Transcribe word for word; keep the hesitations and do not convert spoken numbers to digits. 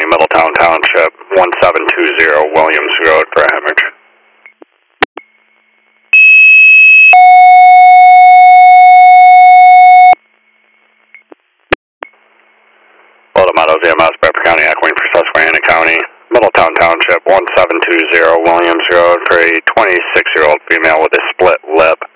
County, Middletown Township, one seven two zero Williams Road for Hemorrhage. Lodo Meadows E M S, Bedford County, echoing for Susquehanna County, Middletown Township, one seven two zero Williams Road for a twenty-six-year-old female with a split lip.